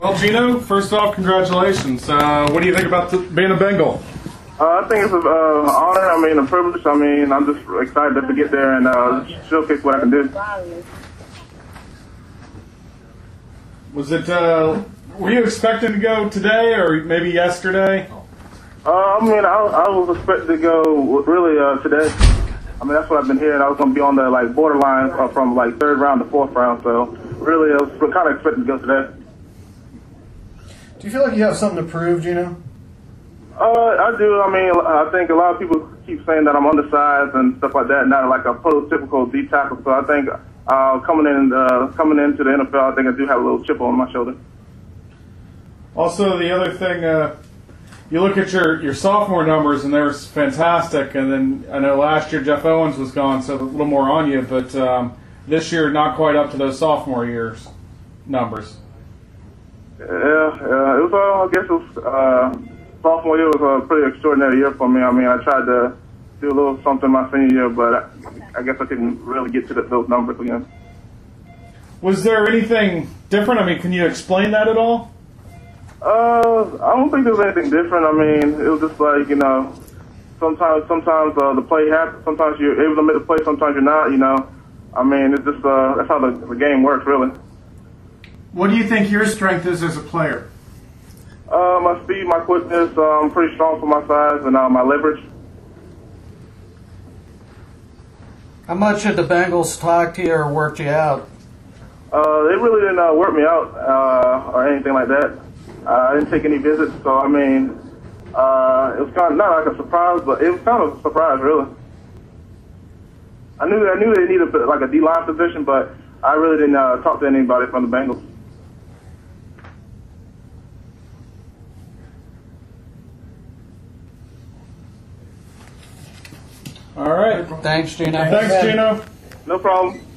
Well, Gino, first off, congratulations. What do you think about being a Bengal? I think it's an honor. I mean, a privilege. I mean, I'm just excited to get there and showcase what I can do. Was it? Were you expecting to go today or maybe yesterday? I mean, I was expecting to go really today. I mean, that's what I've been hearing. I was going to be on the borderline from third round to fourth round. So really, I was kind of expecting to go today. Do you feel like you have something to prove, Gino? I do. I mean, I think a lot of people keep saying that I'm undersized and stuff like that, not like a prototypical D tackle. So I think coming into the NFL, I think I do have a little chip on my shoulder. Also, the other thing, you look at your sophomore numbers, and they were fantastic. And then I know last year Jeff Owens was gone, so a little more on you. But this year, not quite up to those sophomore years numbers. Yeah, it was. I guess it was. Sophomore year was a pretty extraordinary year for me. I mean, I tried to do a little something my senior year, but I guess I couldn't really get to those numbers again. Was there anything different? I mean, can you explain that at all? I don't think there was anything different. I mean, it was just like, sometimes the play happens. Sometimes you're able to make the play, sometimes you're not, I mean, it's just that's how the game works, really. What do you think your strength is as a player? My speed, my quickness, I'm pretty strong for my size, and my leverage. How much did the Bengals talk to you or worked you out? They really didn't work me out or anything like that. I didn't take any visits, so I mean, it was kind of not like a surprise, but it was kind of a surprise, really. I knew they needed like a D-line position, but I really didn't talk to anybody from the Bengals. All right. Thanks, Gino. Thanks, Gino. No problem.